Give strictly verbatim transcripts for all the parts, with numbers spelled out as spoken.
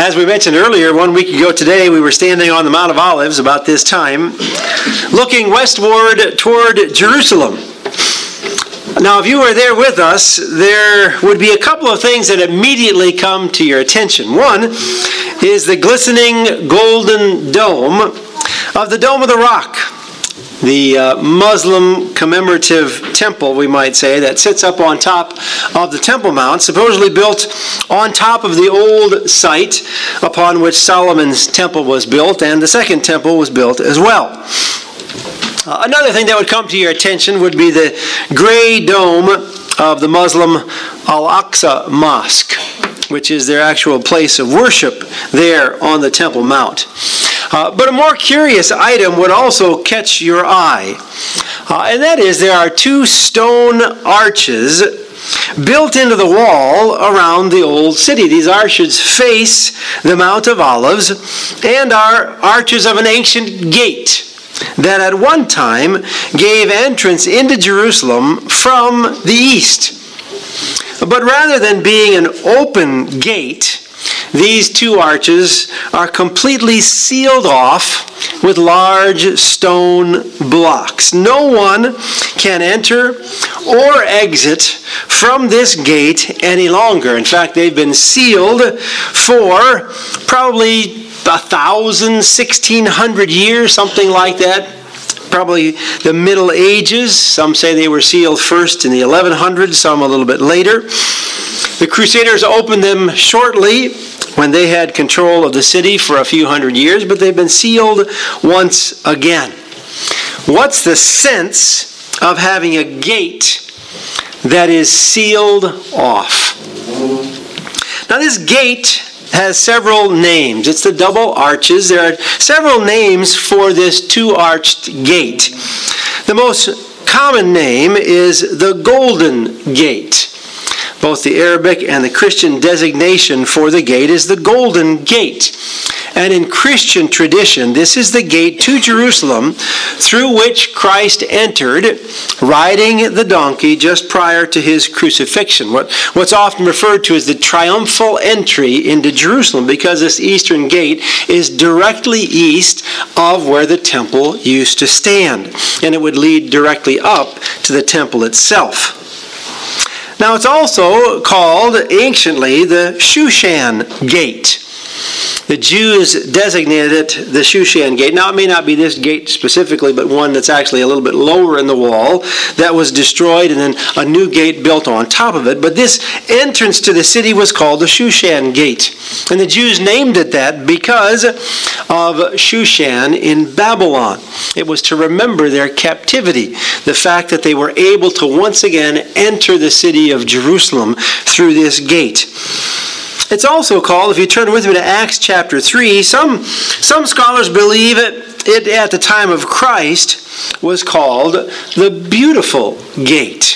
As we mentioned earlier, one week ago today, we were standing on the Mount of Olives about this time, looking westward toward Jerusalem. Now, if you were there with us, there would be a couple of things that immediately come to your attention. One is the glistening golden dome of the Dome of the Rock, the uh, Muslim commemorative temple, we might say, that sits up on top of the Temple Mount, supposedly built on top of the old site upon which Solomon's temple was built, and the second temple was built as well. Uh, another thing that would come to your attention would be the gray dome of the Muslim Al-Aqsa Mosque, which is their actual place of worship there on the Temple Mount. Uh, but a more curious item would also catch your eye, uh, and that is there are two stone arches built into the wall around the old city. These arches face the Mount of Olives and are arches of an ancient gate that at one time gave entrance into Jerusalem from the east. But rather than being an open gate, these two arches are completely sealed off with large stone blocks. No one can enter or exit from this gate any longer. In fact, they've been sealed for probably a thousand, sixteen hundred years, something like that. Probably the Middle Ages. Some say they were sealed first in the eleven hundreds, some a little bit later. The Crusaders opened them shortly when they had control of the city for a few hundred years, but they've been sealed once again. What's the sense of having a gate that is sealed off? Now, this gate has several names. It's the double arches. There are several names for this two-arched gate. The most common name is the Golden Gate. Both the Arabic and the Christian designation for the gate is the Golden Gate. And in Christian tradition, this is the gate to Jerusalem through which Christ entered, riding the donkey just prior to his crucifixion. What, what's often referred to as the triumphal entry into Jerusalem, because this eastern gate is directly east of where the temple used to stand. And it would lead directly up to the temple itself. Now, it's also called anciently the Shushan Gate. The Jews designated it the Shushan Gate. Now, it may not be this gate specifically, but one that's actually a little bit lower in the wall that was destroyed and then a new gate built on top of it. But this entrance to the city was called the Shushan Gate. And the Jews named it that because of Shushan in Babylon. It was to remember their captivity, the fact that they were able to once again enter the city of Jerusalem through this gate. It's also called, if you turn with me to Acts chapter three, some, some scholars believe it, it at the time of Christ was called the Beautiful Gate.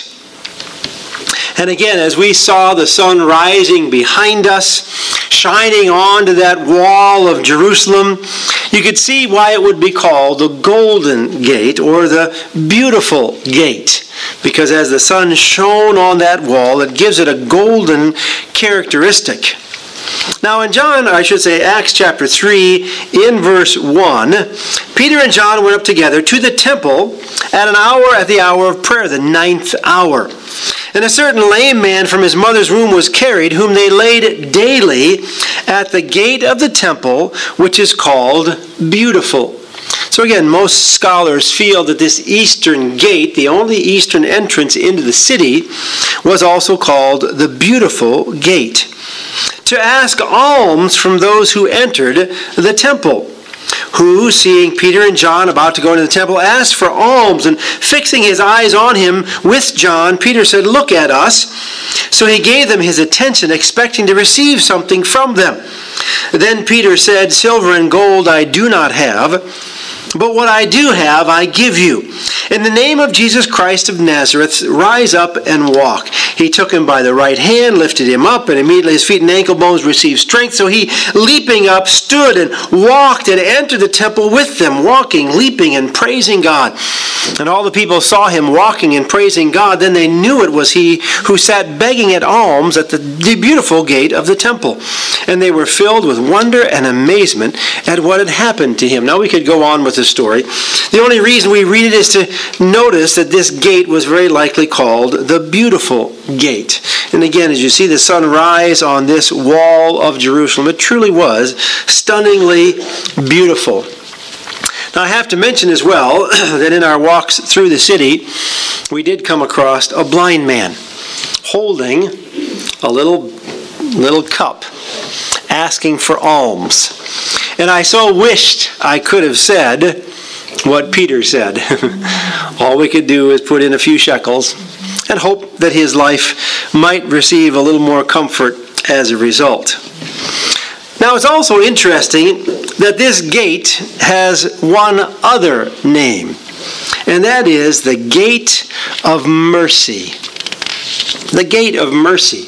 And again, as we saw the sun rising behind us, shining onto that wall of Jerusalem, you could see why it would be called the Golden Gate or the Beautiful Gate. Because as the sun shone on that wall, it gives it a golden characteristic. Now in John, I should say Acts chapter three, in verse one, Peter and John went up together to the temple at an hour at the hour of prayer, the ninth hour. And a certain lame man from his mother's womb was carried, whom they laid daily at the gate of the temple, which is called Beautiful. So again, most scholars feel that this eastern gate, the only eastern entrance into the city, was also called the Beautiful Gate, to ask alms from those who entered the temple, who, seeing Peter and John about to go into the temple, asked for alms, and fixing his eyes on him with John, Peter said, "Look at us." So he gave them his attention, expecting to receive something from them. Then Peter said, "Silver and gold I do not have, But what I do have, I give you. In the name of Jesus Christ of Nazareth, rise up and walk. He took him by the right hand, lifted him up, and immediately his feet and ankle bones received strength. So he, leaping up, stood and walked and entered the temple with them, walking, leaping, and praising God. And all the people saw him walking and praising God. Then they knew it was he who sat begging at alms at the beautiful gate of the temple. And they were filled with wonder and amazement at what had happened to him. Now we could go on with the story. The only reason we read it is to notice that this gate was very likely called the Beautiful Gate. And again, as you see the sun rise on this wall of Jerusalem, it truly was stunningly beautiful. Now I have to mention as well that in our walks through the city, we did come across a blind man holding a little, little cup, asking for alms. And I so wished I could have said what Peter said. All we could do is put in a few shekels and hope that his life might receive a little more comfort as a result. Now it's also interesting that this gate has one other name, and that is the Gate of Mercy. The Gate of Mercy.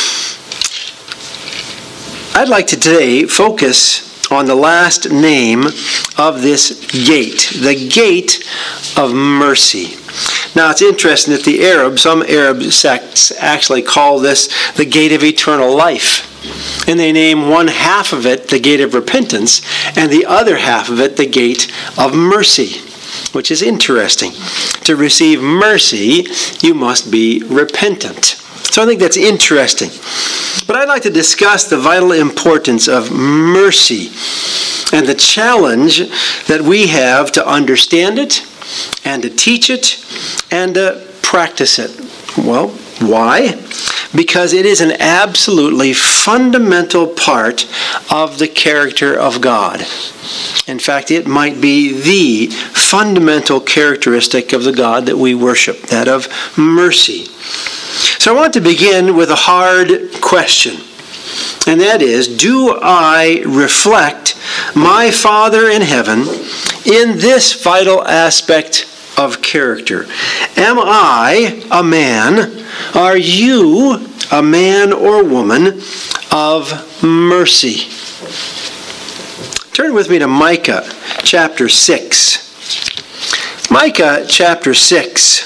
I'd like to today focus on the last name of this gate, the Gate of Mercy. Now it's interesting that the Arabs, some Arab sects actually call this the Gate of Eternal Life. And they name one half of it the Gate of Repentance and the other half of it the Gate of Mercy, which is interesting. To receive mercy, you must be repentant. So I think that's interesting. But I'd like to discuss the vital importance of mercy and the challenge that we have to understand it and to teach it and to practice it. Well, why? Because it is an absolutely fundamental part of the character of God. In fact, it might be the fundamental characteristic of the God that we worship, that of mercy. So I want to begin with a hard question, and that is, do I reflect my Father in heaven in this vital aspect of character? Am I a man? Are you a man or woman of mercy? Turn with me to Micah chapter six. Micah chapter six.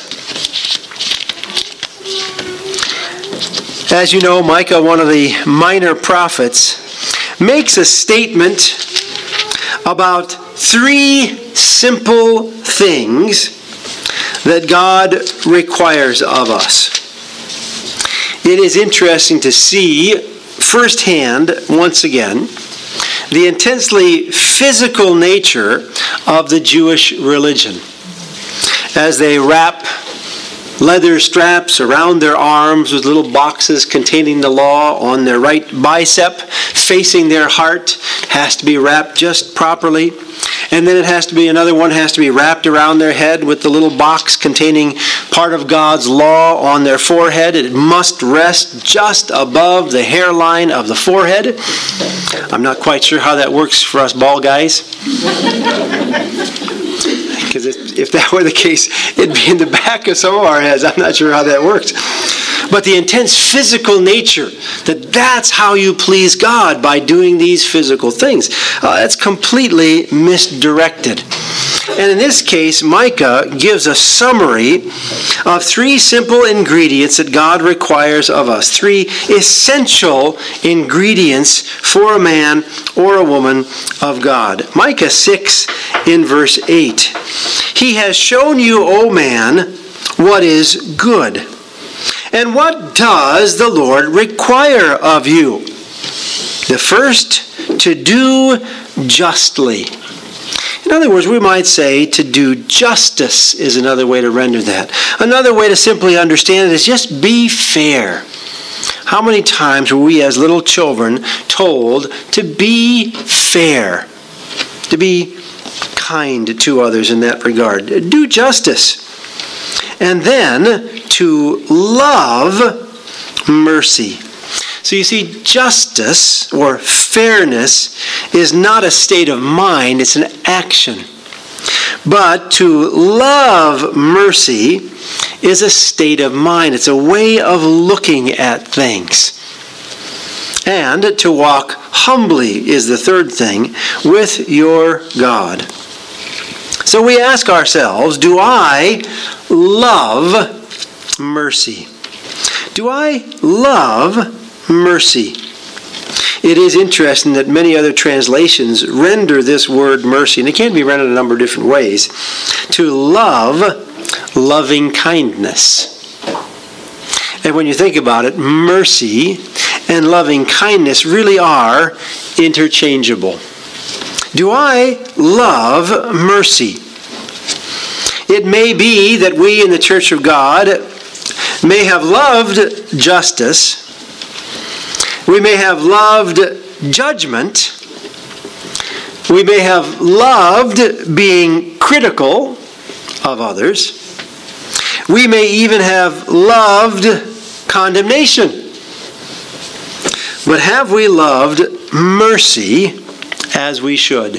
As you know, Micah, one of the minor prophets, makes a statement about three simple things that God requires of us. It is interesting to see firsthand, once again, the intensely physical nature of the Jewish religion as they wrap leather straps around their arms with little boxes containing the law on their right bicep, facing their heart, has to be wrapped just properly. And then it has to be, another one has to be wrapped around their head with the little box containing part of God's law on their forehead. It must rest just above the hairline of the forehead. I'm not quite sure how that works for us bald guys. Because if that were the case, it'd be in the back of some of our heads. I'm not sure how that works. But the intense physical nature, that that's how you please God, by doing these physical things. Uh, that's completely misdirected. And in this case, Micah gives a summary of three simple ingredients that God requires of us. Three essential ingredients for a man or a woman of God. Micah six in verse eight. He has shown you, O man, what is good. And what does the Lord require of you? The first, to do justly. In other words, we might say to do justice is another way to render that. Another way to simply understand it is just be fair. How many times were we as little children told to be fair, to be kind to others in that regard? Do justice. And then to love mercy. So you see, justice or fairness is not a state of mind, it's an action. But to love mercy is a state of mind. It's a way of looking at things. And to walk humbly is the third thing, with your God. So we ask ourselves, do I love mercy? Do I love mercy? It is interesting that many other translations render this word mercy, and it can be rendered a number of different ways, to love loving kindness. And when you think about it, mercy and loving kindness really are interchangeable. Do I love mercy? It may be that we in the Church of God may have loved justice. We may have loved judgment. We may have loved being critical of others. We may even have loved condemnation. But have we loved mercy as we should?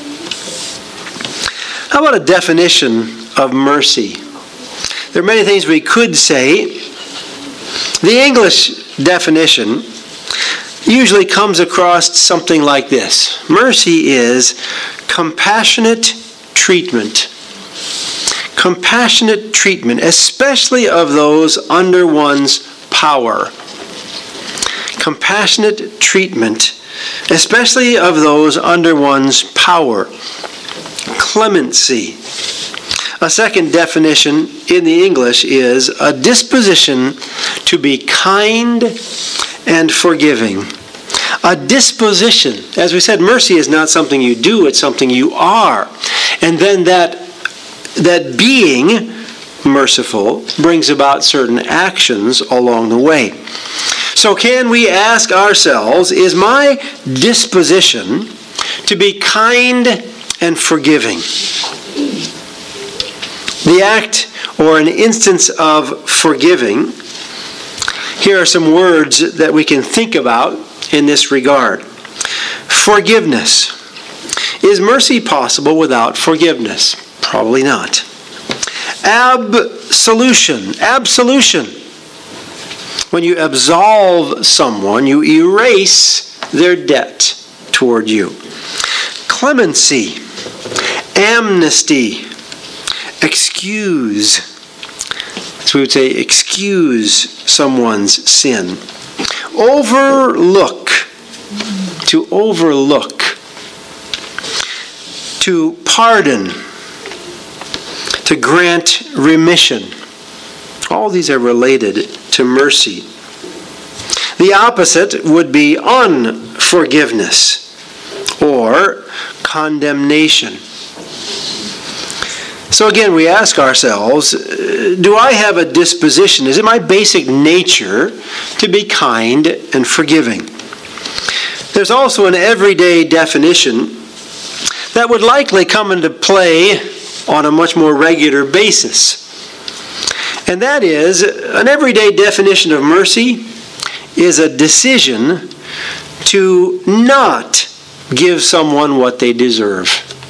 How about a definition of mercy? There are many things we could say. The English definition usually comes across something like this. Mercy is compassionate treatment. Compassionate treatment, especially of those under one's power. Compassionate treatment, especially of those under one's power. Clemency. A second definition in the English is a disposition to be kind and forgiving. A disposition. As we said, mercy is not something you do, it's something you are. And then that, that being merciful brings about certain actions along the way. So can we ask ourselves, is my disposition to be kind and forgiving? The act or an instance of forgiving, here are some words that we can think about in this regard. Forgiveness. Is mercy possible without forgiveness? Probably not. Absolution. Absolution. When you absolve someone, you erase their debt toward you. Clemency. Amnesty. Excuse. So we would say excuse someone's sin. Overlook. To overlook. To pardon. To grant remission. All these are related to mercy. The opposite would be unforgiveness or condemnation. So again, we ask ourselves, do I have a disposition? Is it my basic nature to be kind and forgiving? There's also an everyday definition that would likely come into play on a much more regular basis. And that is, an everyday definition of mercy is a decision to not give someone what they deserve.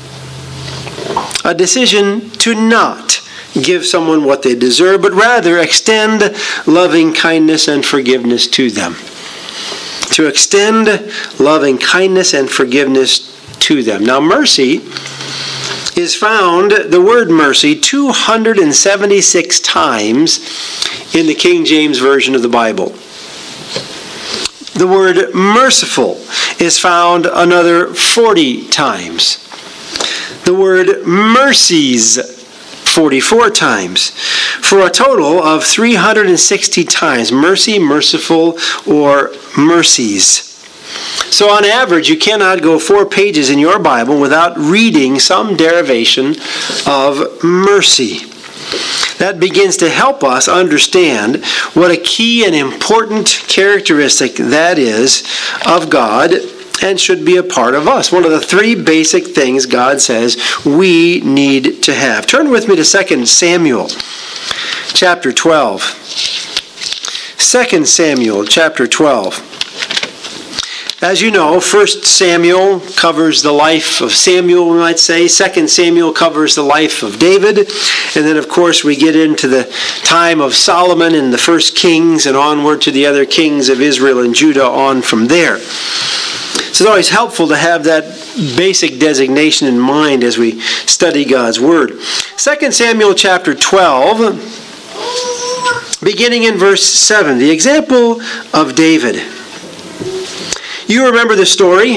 A decision to not give someone what they deserve, but rather extend loving kindness and forgiveness to them. To extend loving kindness and forgiveness to them. Now, mercy is found, the word mercy, two hundred seventy-six times in the King James Version of the Bible. The word merciful is found another forty times. The word mercies, forty-four times, for a total of three hundred sixty times. Mercy, merciful, or mercies. So on average, you cannot go four pages in your Bible without reading some derivation of mercy. That begins to help us understand what a key and important characteristic that is of God and should be a part of us. One of the three basic things God says we need to have. Turn with me to Second Samuel chapter twelve. Second Samuel chapter twelve. As you know, First Samuel covers the life of Samuel, we might say. Second Samuel covers the life of David. And then, of course, we get into the time of Solomon and the First Kings and onward to the other kings of Israel and Judah on from there. So it's always helpful to have that basic designation in mind as we study God's Word. Second Samuel chapter twelve, beginning in verse seven, the example of David. You remember the story.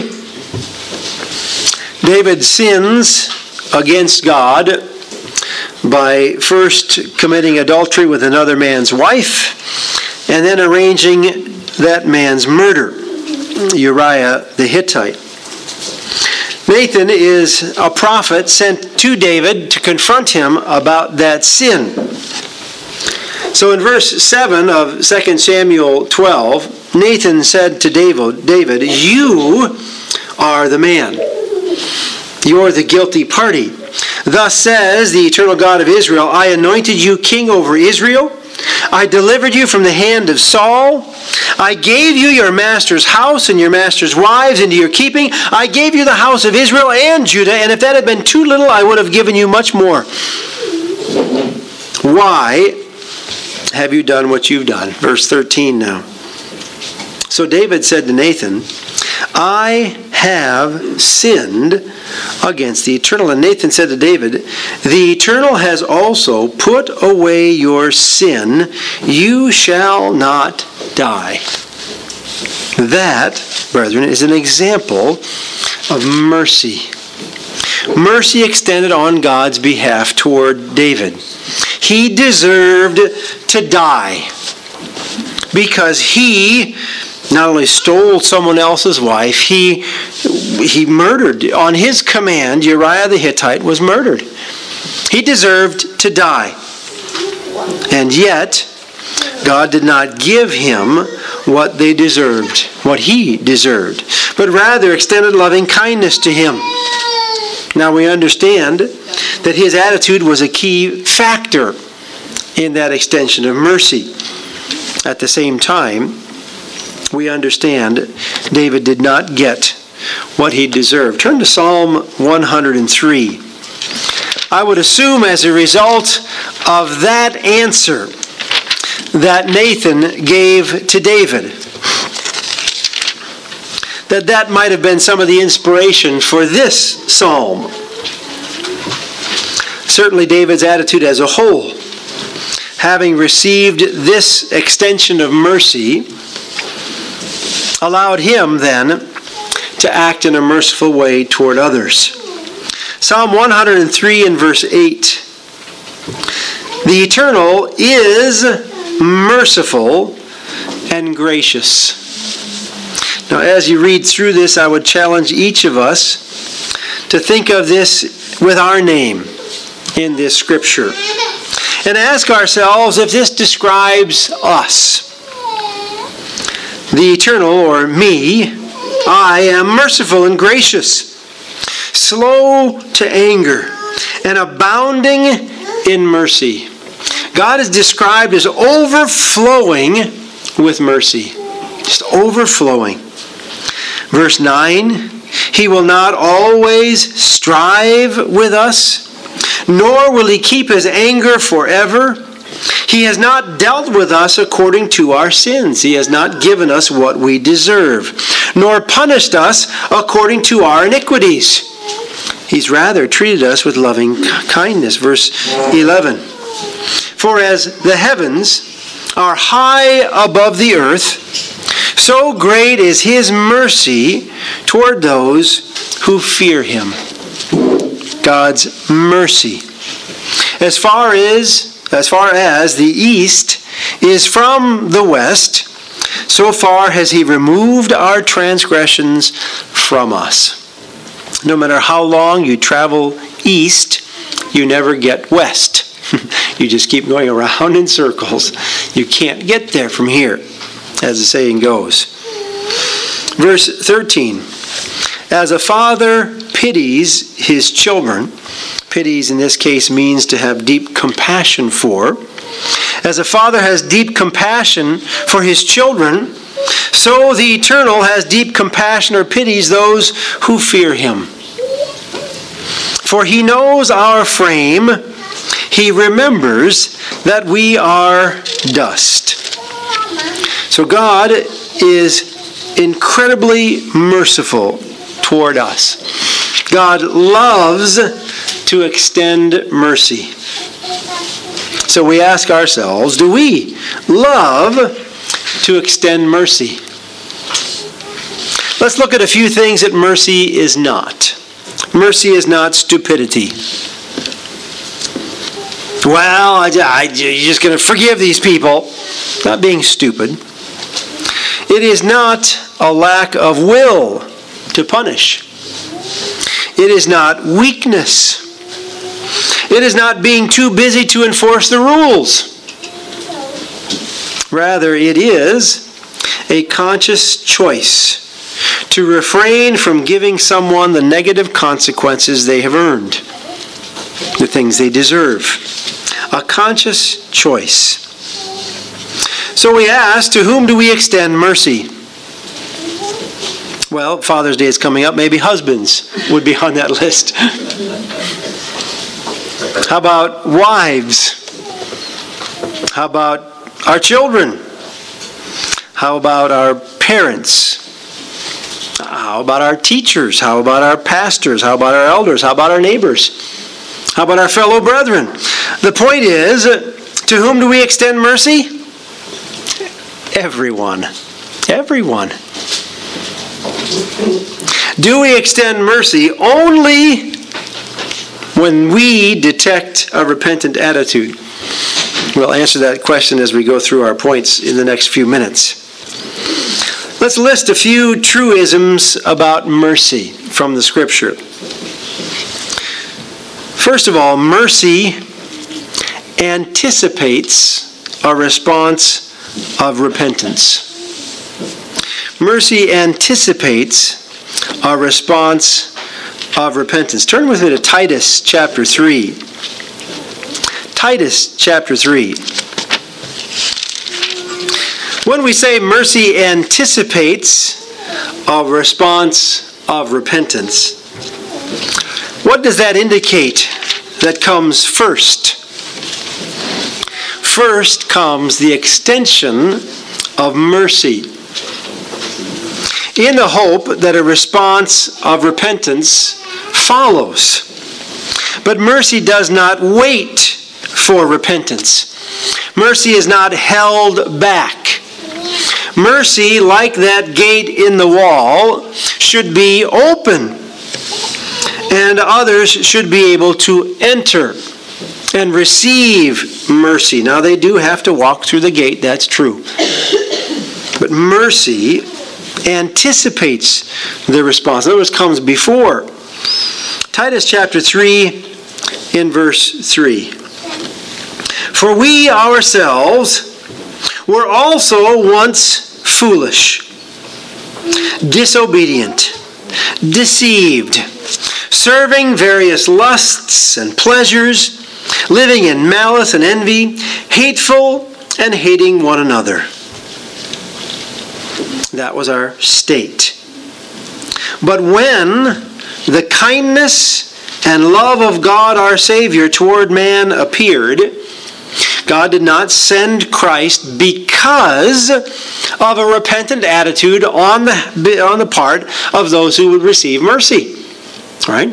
David sins against God by first committing adultery with another man's wife and then arranging that man's murder, Uriah the Hittite. Nathan is a prophet sent to David to confront him about that sin. So in verse seven of Second Samuel twelve, Nathan said to David, David, you are the man. You're the guilty party. Thus says the eternal God of Israel, I anointed you king over Israel. I delivered you from the hand of Saul. I gave you your master's house and your master's wives into your keeping. I gave you the house of Israel and Judah, and if that had been too little, I would have given you much more. Why have you done what you've done? Verse thirteen now. So David said to Nathan, I have sinned against the Eternal. And Nathan said to David, the Eternal has also put away your sin. You shall not die. That, brethren, is an example of mercy. Mercy extended on God's behalf toward David. He deserved to die because he not only stole someone else's wife, he, he murdered. On his command, Uriah the Hittite was murdered. He deserved to die. And yet, God did not give him what they deserved, what he deserved, but rather extended loving kindness to him. Now we understand that his attitude was a key factor in that extension of mercy. At the same time, we understand David did not get what he deserved. Turn to Psalm one hundred three. I would assume as a result of that answer that Nathan gave to David, that that might have been some of the inspiration for this psalm. Certainly David's attitude as a whole, having received this extension of mercy, allowed him then to act in a merciful way toward others. Psalm one hundred three and verse eight. The Eternal is merciful and gracious. Now, as you read through this, I would challenge each of us to think of this with our name in this scripture and ask ourselves if this describes us. The Eternal, or me, I am merciful and gracious, slow to anger, and abounding in mercy. God is described as overflowing with mercy. Just overflowing. Verse nine, He will not always strive with us, nor will He keep His anger forever. He has not dealt with us according to our sins. He has not given us what we deserve, nor punished us according to our iniquities. He's rather treated us with loving kindness. Verse eleven. For as the heavens are high above the earth, so great is His mercy toward those who fear Him. God's mercy. As far as As far as the east is from the west, so far has He removed our transgressions from us. No matter how long you travel east, you never get west. You just keep going around in circles. You can't get there from here, as the saying goes. Verse thirteen. As a father pities his children, pities in this case means to have deep compassion for. As a father has deep compassion for his children, so the Eternal has deep compassion or pities those who fear him. For he knows our frame. He remembers that we are dust. So God is incredibly merciful toward us. God loves to extend mercy. So we ask ourselves, do we love to extend mercy? Let's look at a few things that mercy is not. Mercy is not stupidity. Well, I, I, you're just going to forgive these people. Not being stupid. It is not a lack of will to punish. It is not weakness. It is not being too busy to enforce the rules. Rather, it is a conscious choice to refrain from giving someone the negative consequences they have earned, the things they deserve. A conscious choice. So we ask, to whom do we extend mercy? Well, Father's Day is coming up. Maybe husbands would be on that list. How about wives? How about our children? How about our parents? How about our teachers? How about our pastors? How about our elders? How about our neighbors? How about our fellow brethren? The point is, to whom do we extend mercy? Everyone. Everyone. Do we extend mercy only when we detect a repentant attitude? We'll answer that question as we go through our points in the next few minutes. Let's list a few truisms about mercy from the Scripture. First of all, mercy anticipates a response of repentance. Mercy anticipates a response of repentance. Turn with me to Titus chapter three. Titus chapter three. When we say mercy anticipates a response of repentance, what does that indicate that comes first? First comes the extension of mercy, in the hope that a response of repentance follows. But mercy does not wait for repentance. Mercy is not held back. Mercy, like that gate in the wall, should be open, and others should be able to enter and receive mercy. Now, they do have to walk through the gate, that's true. But mercy anticipates the response. In other words, comes before. Titus chapter three, in verse three. For we ourselves were also once foolish, disobedient, deceived, serving various lusts and pleasures, living in malice and envy, hateful and hating one another. That was our state. But when the kindness and love of God our Savior toward man appeared, God did not send Christ because of a repentant attitude on the, on the part of those who would receive mercy. Right?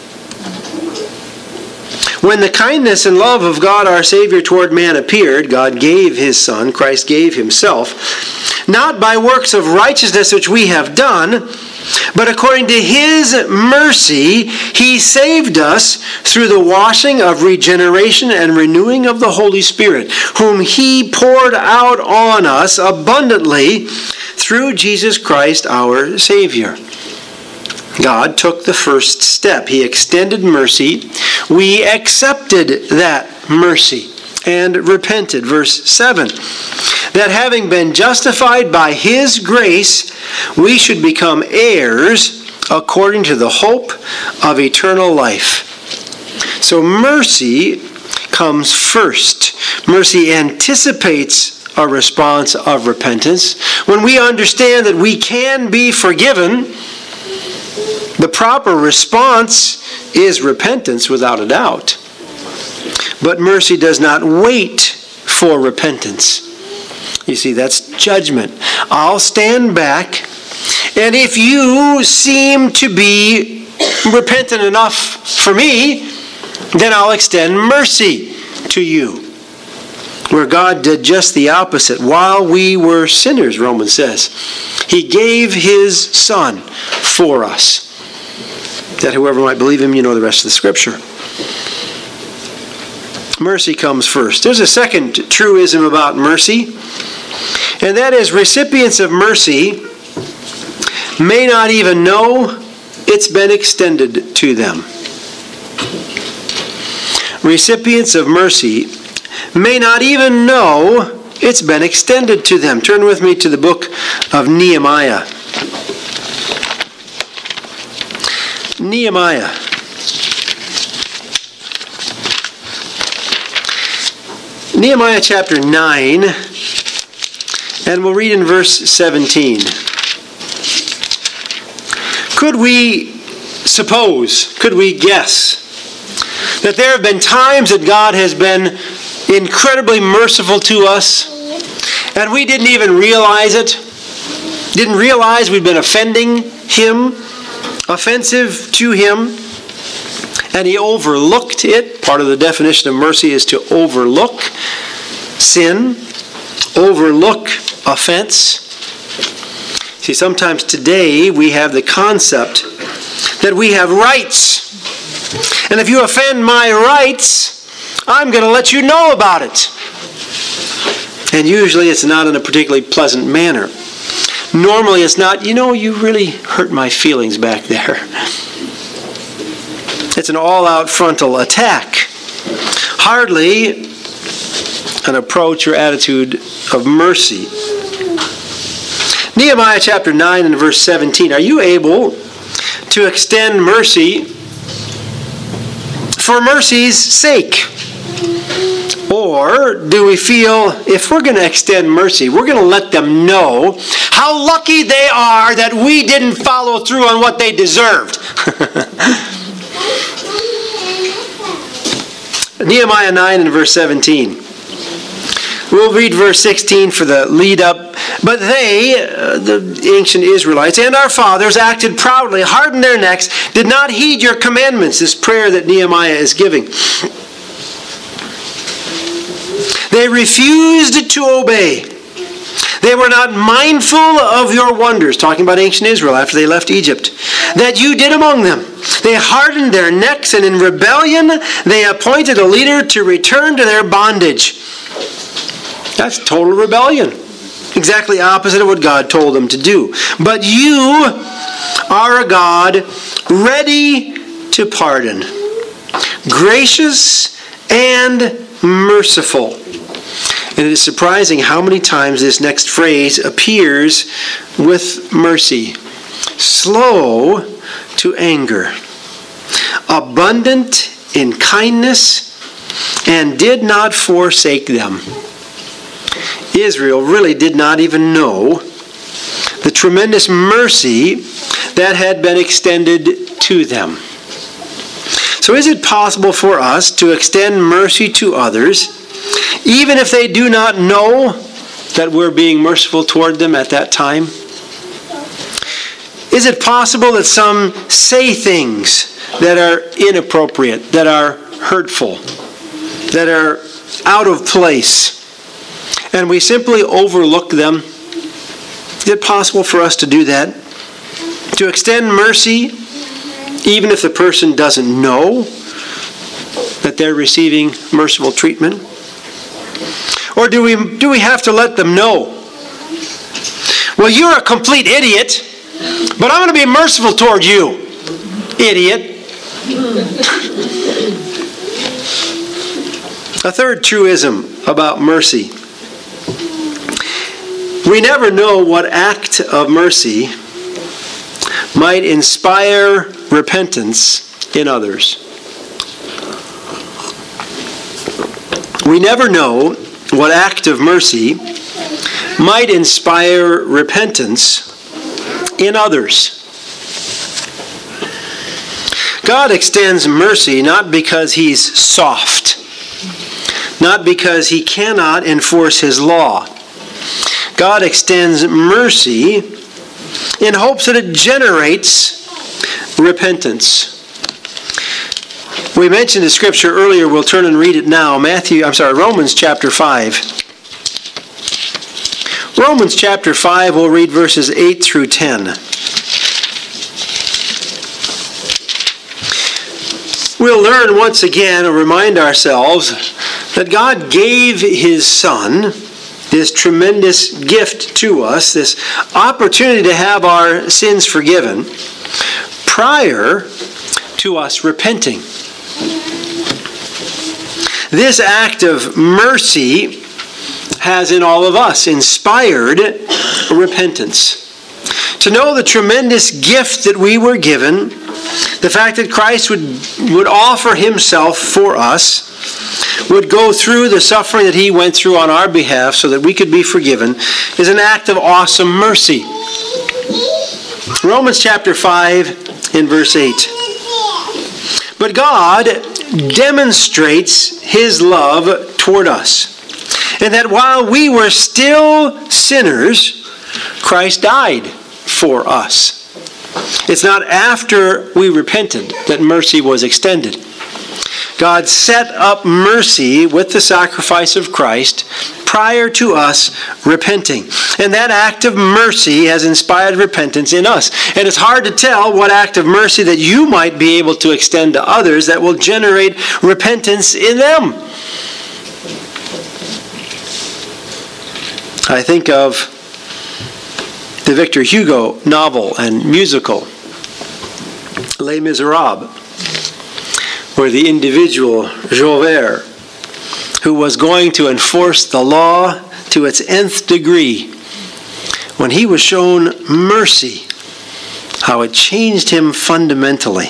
When the kindness and love of God our Savior toward man appeared, God gave his Son, Christ gave himself, not by works of righteousness which we have done, but according to his mercy, he saved us through the washing of regeneration and renewing of the Holy Spirit, whom he poured out on us abundantly through Jesus Christ our Savior. God took the first step. He extended mercy. We accepted that mercy and repented. Verse seven. That having been justified by his grace, we should become heirs according to the hope of eternal life. So mercy comes first. Mercy anticipates a response of repentance. When we understand that we can be forgiven, the proper response is repentance without a doubt. But mercy does not wait for repentance. You see, that's judgment. I'll stand back, and if you seem to be repentant enough for me, then I'll extend mercy to you. Where God did just the opposite. While we were sinners, Romans says, He gave His Son for us, that whoever might believe Him, you know the rest of the Scripture. Mercy comes first. There's a second truism about mercy, and that is recipients of mercy may not even know it's been extended to them. Recipients of mercy may not even know it's been extended to them. Turn with me to the book of Nehemiah. Nehemiah. Nehemiah chapter nine, and we'll read in verse seventeen. Could we suppose, could we guess, that there have been times that God has been incredibly merciful to us, and we didn't even realize it, didn't realize we'd been offending Him, offensive to Him, and He overlooked it. Part of the definition of mercy is to overlook sin, overlook offense. See, sometimes today we have the concept that we have rights. And if you offend my rights, I'm going to let you know about it. And usually it's not in a particularly pleasant manner. Normally it's not, you know, you really hurt my feelings back there. It's an all-out frontal attack. Hardly an approach or attitude of mercy. Nehemiah chapter nine and verse seventeen. Are you able to extend mercy for mercy's sake? Or do we feel if we're going to extend mercy, we're going to let them know how lucky they are that we didn't follow through on what they deserved? Nehemiah nine and verse seventeen. We'll read verse sixteen for the lead up. But they, uh, the ancient Israelites, and our fathers acted proudly, hardened their necks, did not heed your commandments. This prayer that Nehemiah is giving. They refused to obey. They were not mindful of your wonders, talking about ancient Israel after they left Egypt, that you did among them. They hardened their necks, and in rebellion they appointed a leader to return to their bondage. That's total rebellion. Exactly opposite of what God told them to do. But you are a God ready to pardon, gracious and merciful. And it is surprising how many times this next phrase appears with mercy. Slow to anger, abundant in kindness, and did not forsake them. Israel really did not even know the tremendous mercy that had been extended to them. So is it possible for us to extend mercy to others, even if they do not know that we're being merciful toward them at that time? Is it possible that some say things that are inappropriate, that are hurtful, that are out of place, and we simply overlook them? Is it possible for us to do that? To extend mercy, even if the person doesn't know that they're receiving merciful treatment? Or do we, do we have to let them know? Well, you're a complete idiot, but I'm going to be merciful toward you, idiot. A third truism about mercy. We never know what act of mercy might inspire repentance in others. We never know what act of mercy might inspire repentance in others. God extends mercy not because he's soft, not because he cannot enforce his law. God extends mercy in hopes that it generates repentance. We mentioned the scripture earlier. We'll turn and read it now. Matthew, I'm sorry, Romans chapter five. Romans chapter five, we'll read verses eight through ten. We'll learn once again and remind ourselves that God gave his Son this tremendous gift to us, this opportunity to have our sins forgiven prior to us repenting. This act of mercy has in all of us inspired repentance. To know the tremendous gift that we were given, the fact that Christ would, would offer himself for us, would go through the suffering that he went through on our behalf so that we could be forgiven, is an act of awesome mercy. Romans chapter five in verse eight. But God demonstrates his love toward us, and that while we were still sinners, Christ died for us. It's not after we repented that mercy was extended. God set up mercy with the sacrifice of Christ prior to us repenting. And that act of mercy has inspired repentance in us. And it's hard to tell what act of mercy that you might be able to extend to others that will generate repentance in them. I think of the Victor Hugo novel and musical, Les Miserables, where the individual, Javert, who was going to enforce the law to its nth degree, when he was shown mercy, how it changed him fundamentally.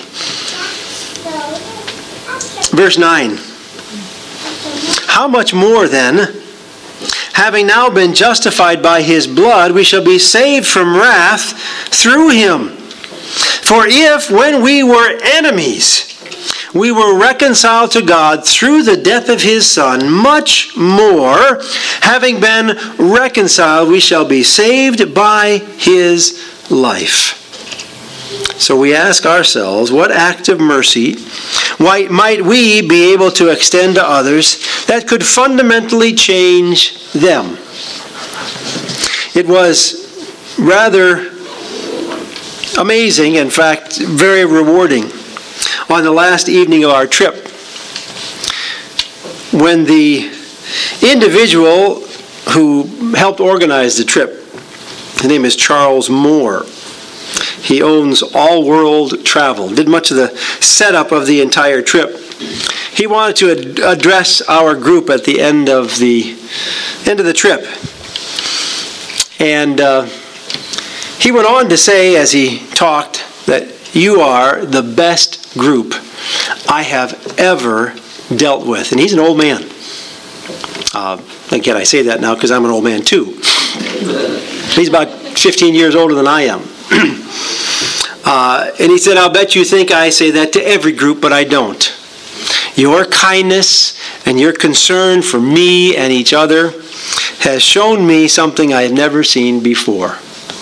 Verse nine. How much more then, having now been justified by his blood, we shall be saved from wrath through him. For if, when we were enemies, we were reconciled to God through the death of his Son, much more, having been reconciled, we shall be saved by his life. So we ask ourselves, what act of mercy might we be able to extend to others that could fundamentally change them? It was rather amazing, in fact, very rewarding, on the last evening of our trip, when the individual who helped organize the trip, his name is Charles Moore. He owns All World Travel, did much of the setup of the entire trip. He wanted to ad- address our group at the end of the end of the trip. And uh, he went on to say, as he talked, that you are the best group I have ever dealt with. And he's an old man. Uh, again, I say that now because I'm an old man too. He's about fifteen years older than I am. uh, and he said, I'll bet you think I say that to every group, but I don't. Your kindness and your concern for me and each other has shown me something I have never seen before.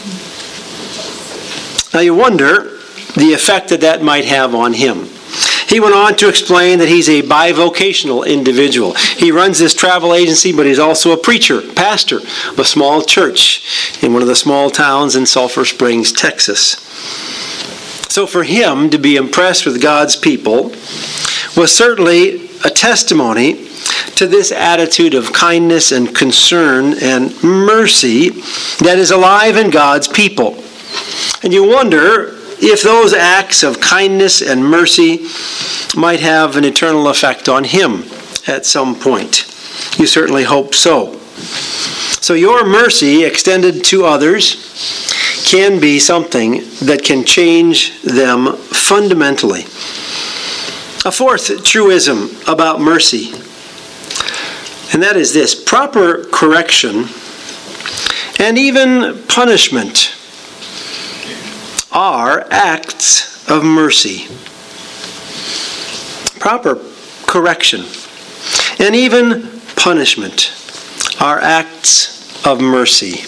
Now you wonder the effect that that might have on him. He went on to explain that he's a bivocational individual. He runs this travel agency, but he's also a preacher, pastor of a small church in one of the small towns in Sulphur Springs, Texas. So for him to be impressed with God's people was certainly a testimony to this attitude of kindness and concern and mercy that is alive in God's people. And you wonder if those acts of kindness and mercy might have an eternal effect on him at some point. You certainly hope so. So your mercy extended to others can be something that can change them fundamentally. A fourth truism about mercy, and that is this: proper correction and even punishment are acts of mercy. Proper correction and even punishment are acts of mercy.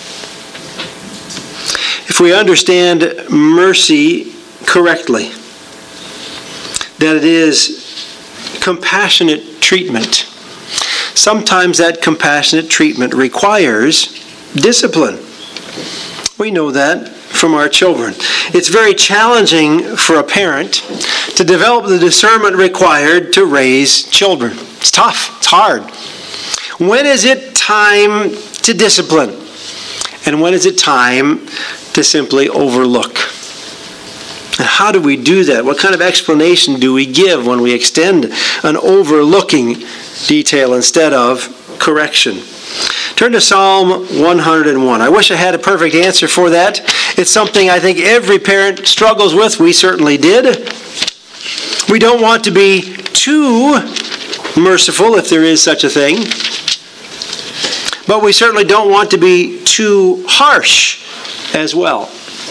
If we understand mercy correctly, that it is compassionate treatment, sometimes that compassionate treatment requires discipline. We know that from our children. It's very challenging for a parent to develop the discernment required to raise children. It's tough. It's hard. When is it time to discipline? And when is it time to simply overlook? And how do we do that? What kind of explanation do we give when we extend an overlooking detail instead of correction? Turn to Psalm one hundred one. I wish I had a perfect answer for that. It's something I think every parent struggles with. We certainly did. We don't want to be too merciful, if there is such a thing. But we certainly don't want to be too harsh as well.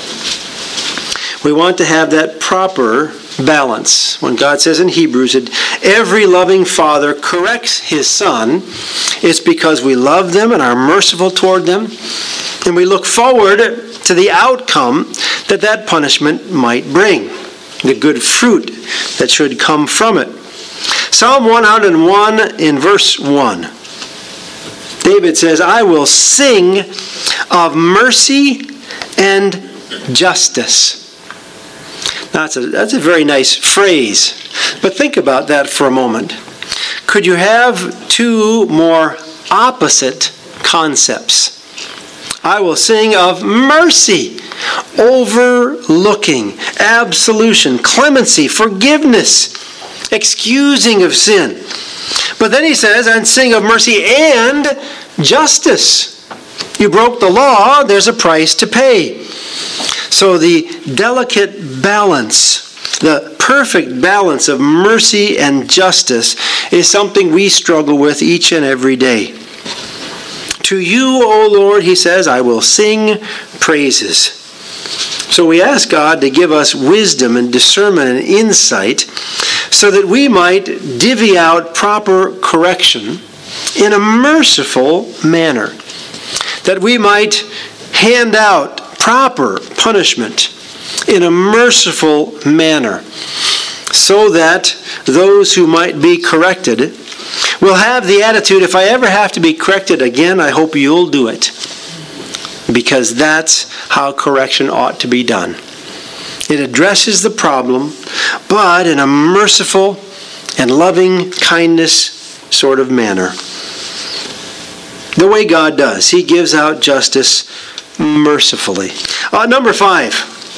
We want to have that proper balance. When God says in Hebrews that every loving father corrects his son, it's because we love them and are merciful toward them, and we look forward to the outcome that that punishment might bring, the good fruit that should come from it. Psalm one hundred one in verse one. David says, I will sing of mercy and justice. Now, that's a, that's a very nice phrase, but think about that for a moment. Could you have two more opposite concepts? I will sing of mercy, overlooking, absolution, clemency, forgiveness, excusing of sin. But then he says, and sing of mercy and justice. You broke the law, there's a price to pay. So the delicate balance, the perfect balance of mercy and justice is something we struggle with each and every day. To you, O Lord, he says, I will sing praises. So we ask God to give us wisdom and discernment and insight so that we might divvy out proper correction in a merciful manner. That we might hand out proper punishment in a merciful manner, so that those who might be corrected will have the attitude, if I ever have to be corrected again, I hope you'll do it. Because that's how correction ought to be done. It addresses the problem, but in a merciful and loving kindness sort of manner. The way God does. He gives out justice mercifully. Uh, number five.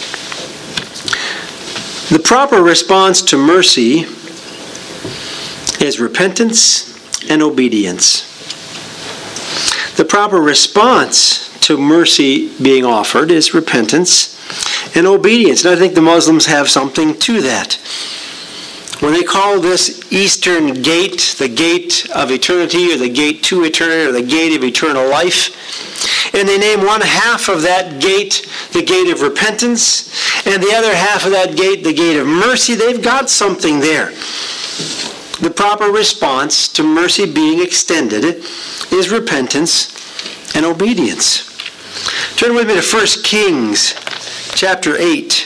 The proper response to mercy is repentance and obedience. The proper response to mercy being offered is repentance and obedience. And I think the Muslims have something to that. When they call this Eastern gate the gate of eternity, or the gate to eternity, or the gate of eternal life, and they name one half of that gate the gate of repentance, and the other half of that gate the gate of mercy, they've got something there. The proper response to mercy being extended is repentance and obedience. Turn with me to First Kings chapter eight.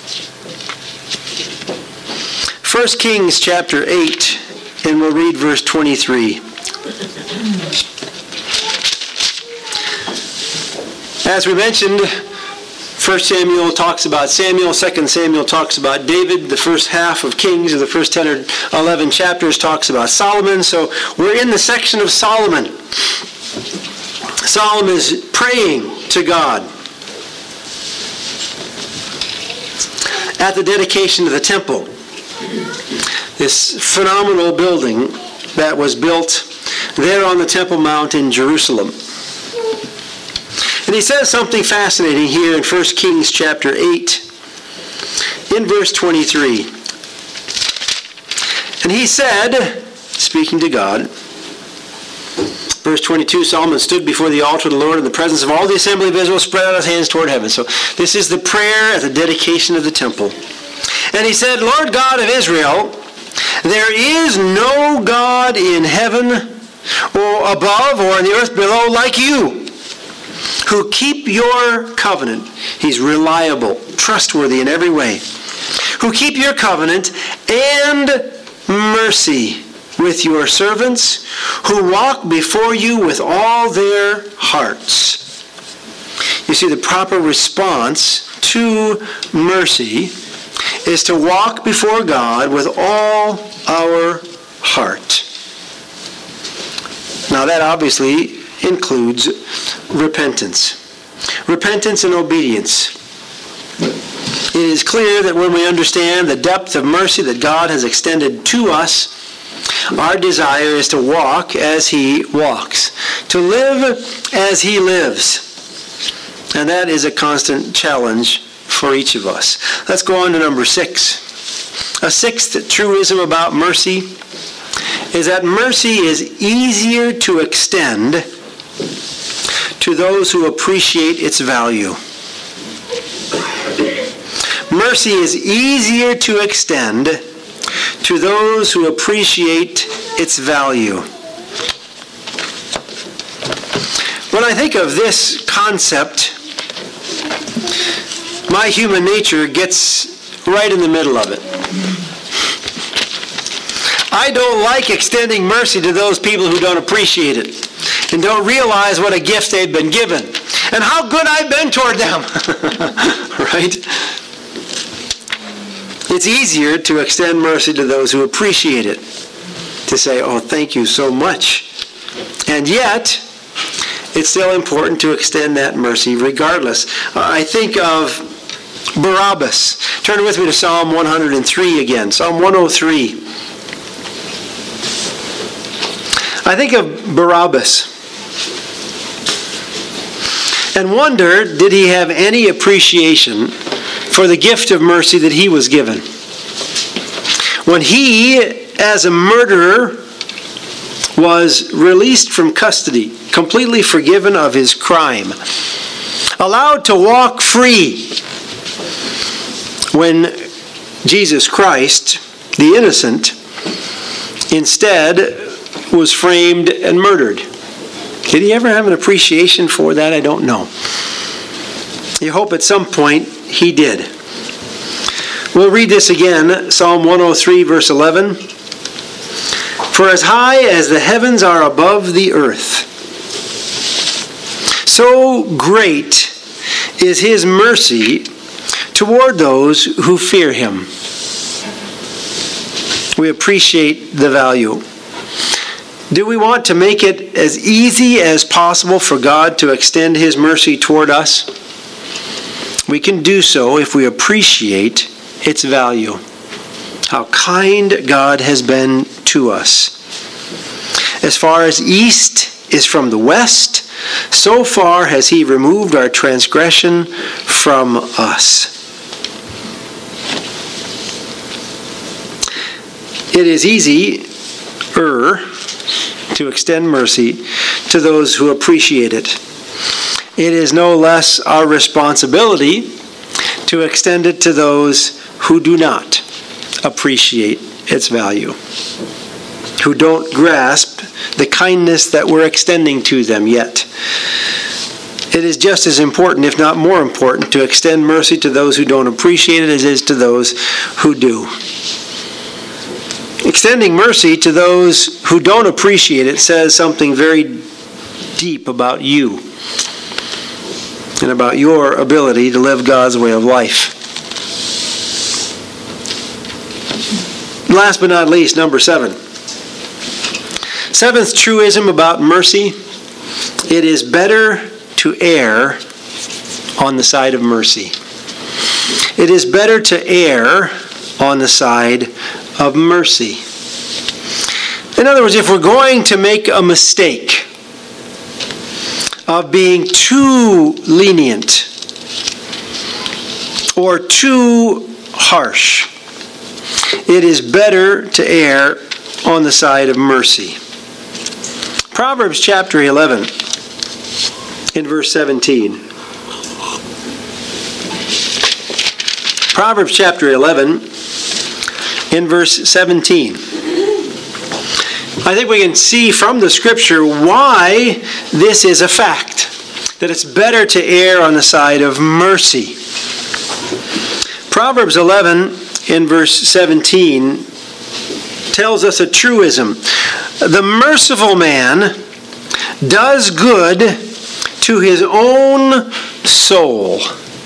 First Kings chapter eight, and we'll read verse twenty-three. As we mentioned, First Samuel talks about Samuel, Second Samuel talks about David, the first half of Kings, or the first ten or eleven chapters talks about Solomon. So we're in the section of Solomon. Solomon is praying to God at the dedication of the temple. This phenomenal building that was built there on the Temple Mount in Jerusalem. And he says something fascinating here in First Kings chapter eight, in verse twenty-three. And he said, speaking to God, Verse twenty-two, Solomon stood before the altar of the Lord in the presence of all the assembly of Israel, spread out his hands toward heaven. So this is the prayer at the dedication of the temple. And he said, Lord God of Israel, there is no God in heaven or above or in the earth below like you, who keep your covenant. He's reliable, trustworthy in every way. Who keep your covenant and mercy with your servants, who walk before you with all their hearts. You see, the proper response to mercy is to walk before God with all our heart. Now that obviously includes repentance. Repentance and obedience. It is clear that when we understand the depth of mercy that God has extended to us, our desire is to walk as he walks, to live as he lives. And that is a constant challenge for each of us. Let's go on to number six. A sixth truism about mercy is that mercy is easier to extend to those who appreciate its value. Mercy is easier to extend to those who appreciate its value. When I think of this concept, my human nature gets right in the middle of it. I don't like extending mercy to those people who don't appreciate it and don't realize what a gift they've been given and how good I've been toward them. Right? It's easier to extend mercy to those who appreciate it, to say, oh, thank you so much. And yet, it's still important to extend that mercy regardless. Uh, I think of Barabbas. Turn with me to Psalm one oh three again. Psalm one oh three. I think of Barabbas and wonder, did he have any appreciation for the gift of mercy that he was given? When he, as a murderer, was released from custody, completely forgiven of his crime, allowed to walk free, when Jesus Christ, the innocent, instead was framed and murdered. Did he ever have an appreciation for that? I don't know. You hope at some point he did. We'll read this again, Psalm one oh three, verse eleven. For as high as the heavens are above the earth, so great is his mercy toward those who fear him. We appreciate the value. Do we want to make it as easy as possible for God to extend his mercy toward us? We can do so if we appreciate its value. How kind God has been to us. As far as east is from the west, so far has he removed our transgression from us. It is easier to extend mercy to those who appreciate it. It is no less our responsibility to extend it to those who do not appreciate its value, who don't grasp the kindness that we're extending to them yet. It is just as important, if not more important, to extend mercy to those who don't appreciate it as it is to those who do. Extending mercy to those who don't appreciate it says something very deep about you and about your ability to live God's way of life. Last but not least, number seven. Seventh truism about mercy: it is better to err on the side of mercy. It is better to err on the side of mercy. In other words, if we're going to make a mistake of being too lenient or too harsh, it is better to err on the side of mercy. Proverbs chapter eleven, in verse seventeen. Proverbs chapter eleven, in verse seventeen. I think we can see from the scripture why this is a fact, that it's better to err on the side of mercy. Proverbs eleven, in verse seventeen, tells us a truism. The merciful man does good to his own soul.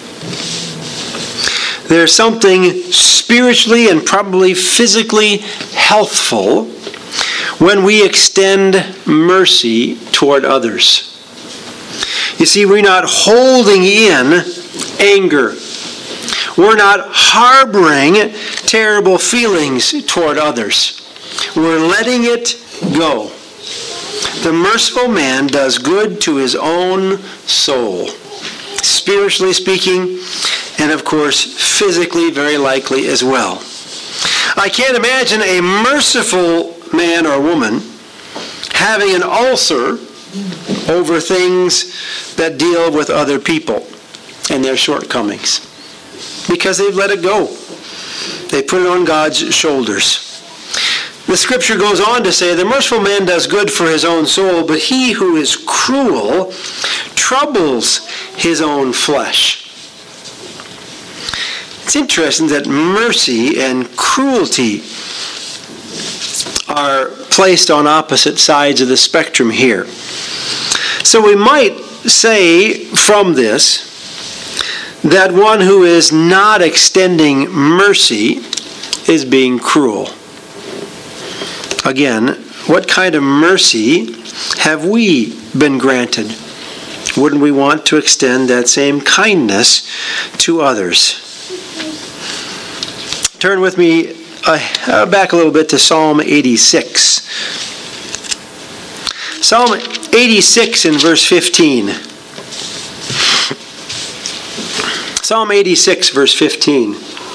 There's something spiritually and probably physically healthful when we extend mercy toward others. You see, we're not holding in anger. We're not harboring terrible feelings toward others. We're letting it go. The merciful man does good to his own soul, spiritually speaking, and of course, physically, very likely as well. I can't imagine a merciful man or woman having an ulcer over things that deal with other people and their shortcomings, because they've let it go. They put it on God's shoulders. The scripture goes on to say, the merciful man does good for his own soul, but he who is cruel troubles his own flesh. It's interesting that mercy and cruelty are placed on opposite sides of the spectrum here. So we might say from this that one who is not extending mercy is being cruel. Again, what kind of mercy have we been granted? Wouldn't we want to extend that same kindness to others? Turn with me uh, back a little bit to Psalm eighty-six. Psalm eighty-six in verse fifteen. Psalm eighty-six, verse fifteen.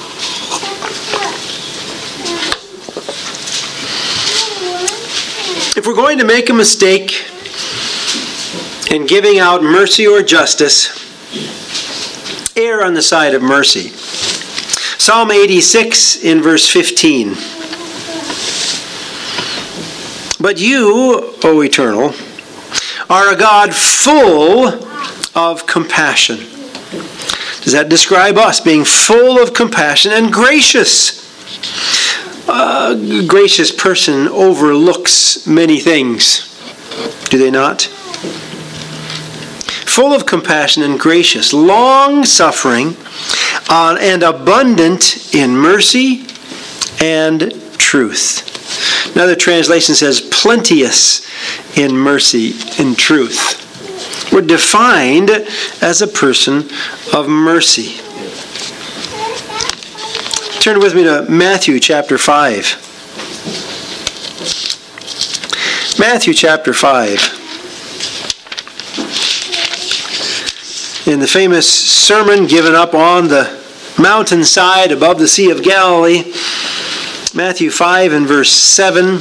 If we're going to make a mistake in giving out mercy or justice, err on the side of mercy. Psalm eighty-six in verse fifteen. But you, O Eternal, are a God full of compassion. Does that describe us being full of compassion and gracious? A gracious person overlooks many things, do they not? Full of compassion and gracious, long-suffering, uh, and abundant in mercy and truth. Another translation says plenteous in mercy and truth. We're defined as a person of mercy. Turn with me to Matthew chapter five. Matthew chapter five. In the famous sermon given up on the mountainside above the Sea of Galilee, Matthew five and verse seven.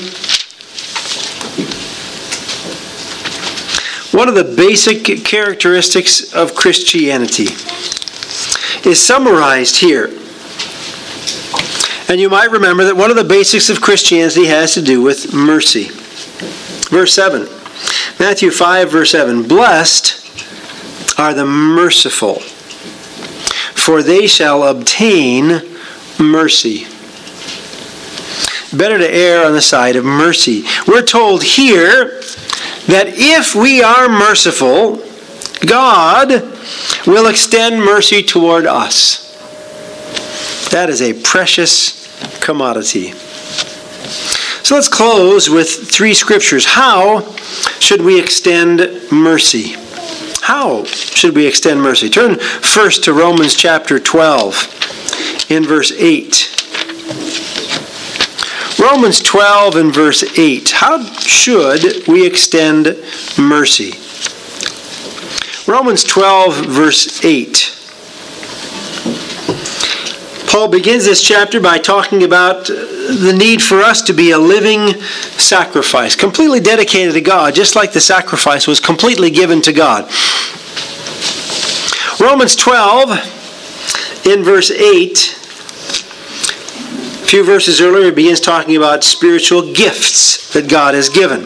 One of the basic characteristics of Christianity is summarized here. And you might remember that one of the basics of Christianity has to do with mercy. Verse seven. Matthew five, verse seven. Blessed are the merciful, for they shall obtain mercy. Better to err on the side of mercy. We're told here that if we are merciful, God will extend mercy toward us. That is a precious commodity. So let's close with three scriptures. How should we extend mercy? How should we extend mercy? Turn first to Romans chapter twelve in verse eight. Romans twelve and verse eight. How should we extend mercy? Romans twelve verse eight. Paul begins this chapter by talking about the need for us to be a living sacrifice, completely dedicated to God, just like the sacrifice was completely given to God. Romans twelve, in verse eight, a few verses earlier, it begins talking about spiritual gifts that God has given.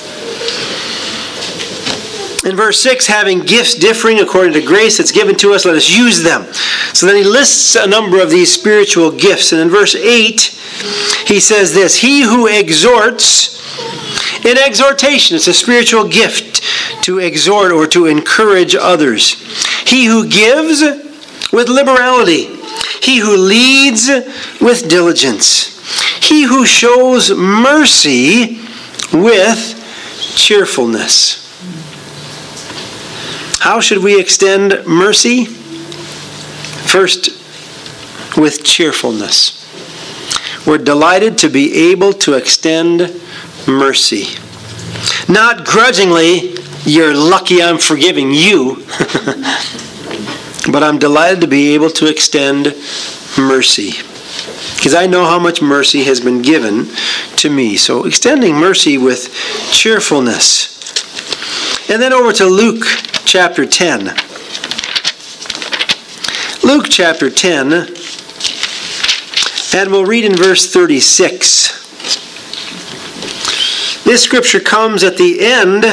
In verse six, having gifts differing according to grace that's given to us, let us use them. So then he lists a number of these spiritual gifts. And in verse eight, he says this, he who exhorts in exhortation, it's a spiritual gift to exhort or to encourage others. He who gives with liberality. He who leads with diligence. He who shows mercy with cheerfulness. How should we extend mercy? First, with cheerfulness. We're delighted to be able to extend mercy. Not grudgingly, you're lucky I'm forgiving you. But I'm delighted to be able to extend mercy. Because I know how much mercy has been given to me. So extending mercy with cheerfulness. And then over to Luke chapter ten. Luke chapter ten, and we'll read in verse thirty-six. This scripture comes at the end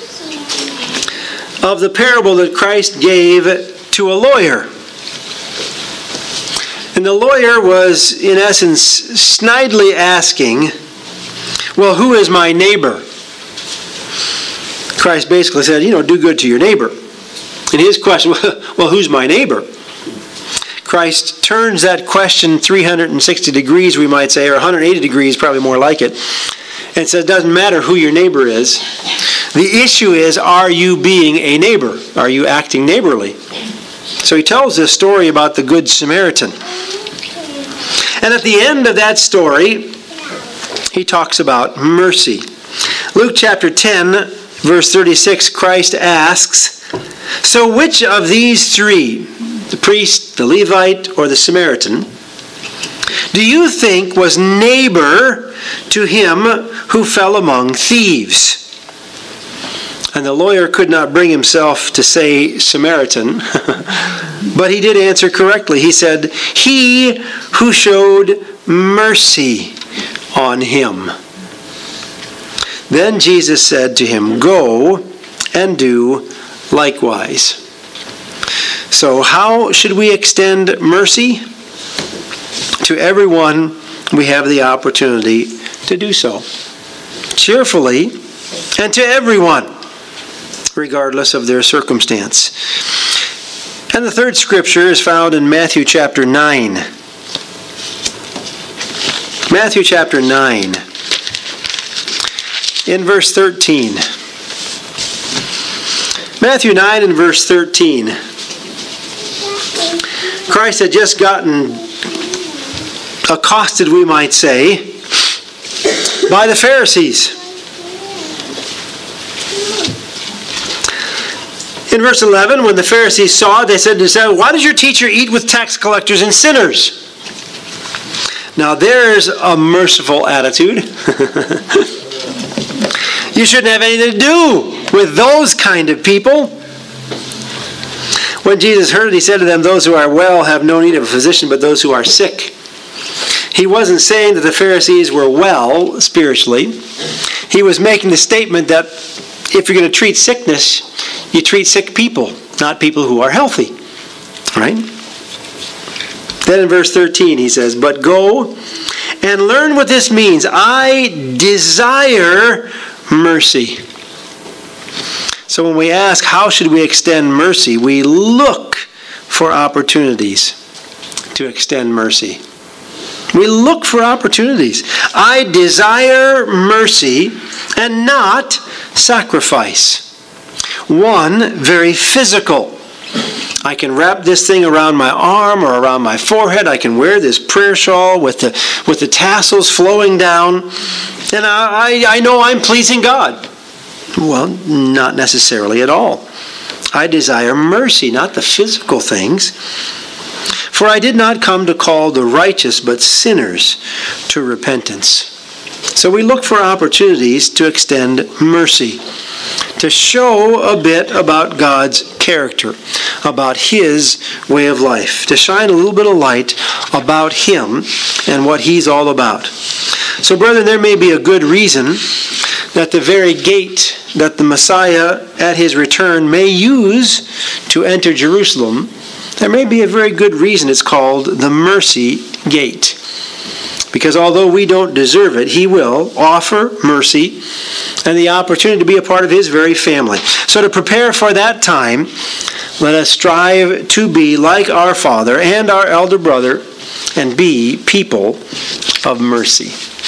of the parable that Christ gave to a lawyer. And the lawyer was, in essence, snidely asking, well, who is my neighbor? Christ basically said, you know, do good to your neighbor. And his question, well, who's my neighbor? Christ turns that question three hundred sixty degrees, we might say, or one hundred eighty degrees, probably more like it, and says it doesn't matter who your neighbor is. The issue is, are you being a neighbor? Are you acting neighborly? So he tells this story about the Good Samaritan. And at the end of that story, he talks about mercy. Luke chapter ten, verse thirty-six, Christ asks, so which of these three, the priest, the Levite, or the Samaritan, do you think was neighbor to him who fell among thieves? And the lawyer could not bring himself to say Samaritan, but he did answer correctly. He said, he who showed mercy on him. Then Jesus said to him, go and do likewise. So how should we extend mercy? To everyone we have the opportunity to do so. Cheerfully, and to everyone, regardless of their circumstance. And the third scripture is found in Matthew chapter nine. Matthew chapter nine. In verse thirteen. Matthew nine and verse thirteen. Christ had just gotten accosted, we might say, by the Pharisees. In verse eleven, when the Pharisees saw it, they said to themselves, why does your teacher eat with tax collectors and sinners? Now there's a merciful attitude. You shouldn't have anything to do with those kind of people. When Jesus heard it, he said to them, those who are well have no need of a physician, but those who are sick. He wasn't saying that the Pharisees were well spiritually. He was making the statement that if you're going to treat sickness, you treat sick people, not people who are healthy. Right? Then in verse thirteen he says, but go and learn what this means. I desire mercy. So when we ask, how should we extend mercy? We look for opportunities to extend mercy. We look for opportunities. I desire mercy and not sacrifice. One, very physical. I can wrap this thing around my arm or around my forehead. I can wear this prayer shawl with the with the tassels flowing down. And I, I know I'm pleasing God. Well, not necessarily at all. I desire mercy, not the physical things. For I did not come to call the righteous, but sinners to repentance. So we look for opportunities to extend mercy, to show a bit about God's character, about His way of life, to shine a little bit of light about Him and what He's all about. So, brethren, there may be a good reason that the very gate that the Messiah at His return may use to enter Jerusalem, there may be a very good reason it's called the Mercy Gate. Because although we don't deserve it, He will offer mercy and the opportunity to be a part of His very family. So to prepare for that time, let us strive to be like our Father and our elder brother and be people of mercy.